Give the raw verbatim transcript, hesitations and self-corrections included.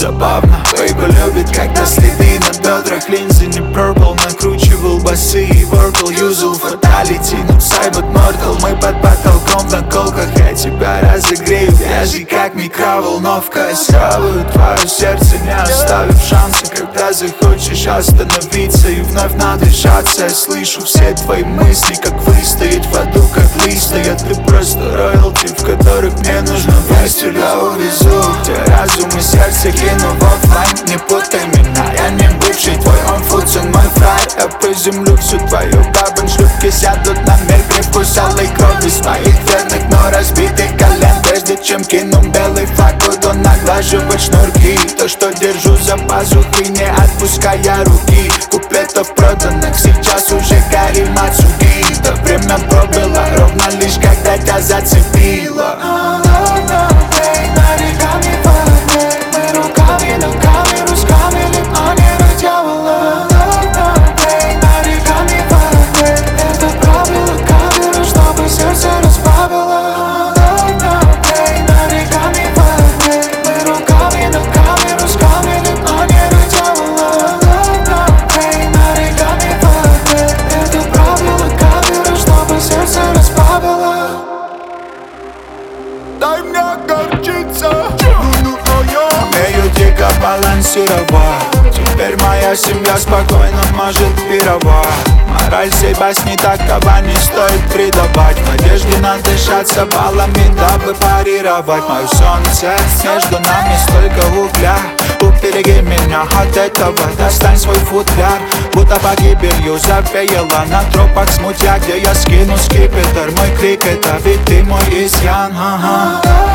забавно. Бейба любит, когда следы на бедрах, линзы не purple. Накручивал басы и воркал, юзал фаталити, ну сайбот мортал. Мы под потолком в наколках, я тебя разогрею, вяжи как микроволновка. Сяваю твое сердце, не оставив шанса. Когда захочешь остановиться и вновь надышаться, я слышу все твои мысли, как выстоять в аду, как листа. Я ты просто роялти, в которых мне нужно власть. Я увезу, где разум и сердце кину в оффлайн. Не путай меня, я не бывший твой, он фудсон мой фрай. Я приземлю всю твою бабу, шлюпки сядут на мель, привкус алой крови с моих верных, но разбитых колен. Прежде чем кину белый флаг, буду наглаживать шнурки. То, что держу за пазухой, не отпуская руки. Куплетов проданных, сейчас уже Гарри Мацуги. Да время пробило, ровно лишь когда тебя зацепило. Нареками по воде, мы руками, ногами, ручками, лимонера дьявола. Нареками по воде, это правило камеры, чтобы сердце разбавило. Нареками по воде, мы руками, ногами, ручками, лимонера дьявола. Нареками по воде, это правило камеры, чтобы сердце разбавило. Дай мне горчица, умею дико балансировать. Теперь моя семья спокойно может пировать. Мораль сей басни такова, не стоит предавать. В надежде надышаться баллами, дабы парировать. Мое солнце, между нами столько угля. Убереги меня от этого, достань свой футляр. Будто погибелью завеяло на тропах смутья, где я скину скипетр. Мой крик это ведь ты мой изъян, ага.